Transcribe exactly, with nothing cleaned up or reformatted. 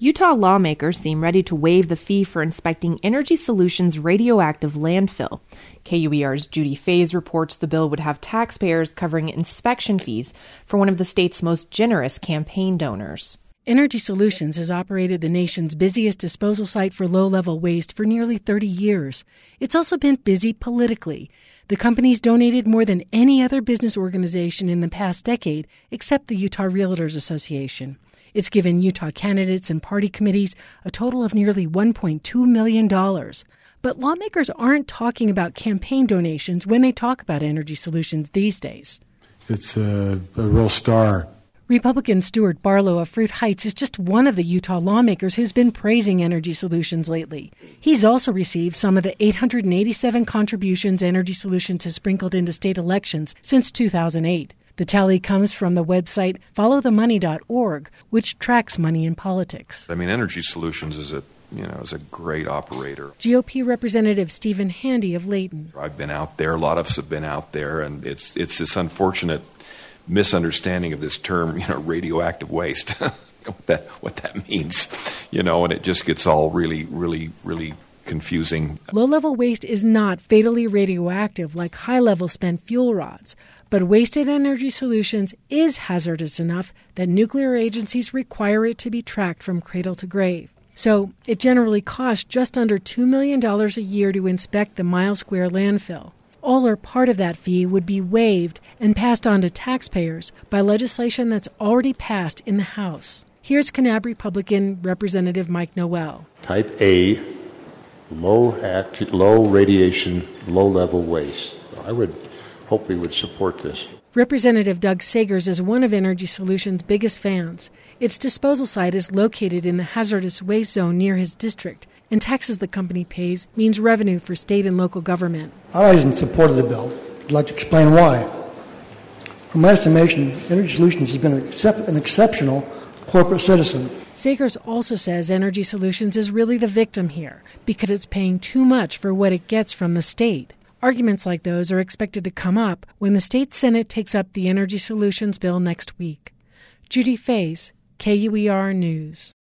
Utah lawmakers seem ready to waive the fee for inspecting Energy Solutions' radioactive landfill. K U E R's Judy Faze reports the bill would have taxpayers covering inspection fees for one of the state's most generous campaign donors. Energy Solutions has operated the nation's busiest disposal site for low-level waste for nearly thirty years. It's also been busy politically. The company's donated more than any other business organization in the past decade, except the Utah Realtors Association. It's given Utah candidates and party committees a total of nearly one point two million dollars. But lawmakers aren't talking about campaign donations when they talk about Energy Solutions these days. It's a, a real star. Republican Stuart Barlow of Fruit Heights is just one of the Utah lawmakers who's been praising Energy Solutions lately. He's also received some of the eight hundred eighty-seven contributions Energy Solutions has sprinkled into state elections since two thousand eight. The tally comes from the website follow the money dot org, which tracks money in politics. I mean, Energy Solutions is a you know is a great operator. G O P Representative Stephen Handy of Layton. I've been out there. A lot of us have been out there, and it's it's this unfortunate misunderstanding of this term, you know, radioactive waste. what that what that means, you know, and it just gets all really, really, really confusing. Low-level waste is not fatally radioactive like high-level spent fuel rods, but waste at Energy Solutions is hazardous enough that nuclear agencies require it to be tracked from cradle to grave. So it generally costs just under two million dollars a year to inspect the Mile Square landfill. All or part of that fee would be waived and passed on to taxpayers by legislation that's already passed in the House. Here's Kanab Republican Representative Mike Noel. Type A, low act, low radiation, low-level waste. I would hope we would support this. Representative Doug Sagers is one of Energy Solutions' biggest fans. Its disposal site is located in the hazardous waste zone near his district, and taxes the company pays means revenue for state and local government. I was in support of the bill. I'd like to explain why. From my estimation, Energy Solutions has been an, excep- an exceptional corporate citizen. Sagers also says Energy Solutions is really the victim here because it's paying too much for what it gets from the state. Arguments like those are expected to come up when the state Senate takes up the Energy Solutions bill next week. Judy Faze, K U E R News.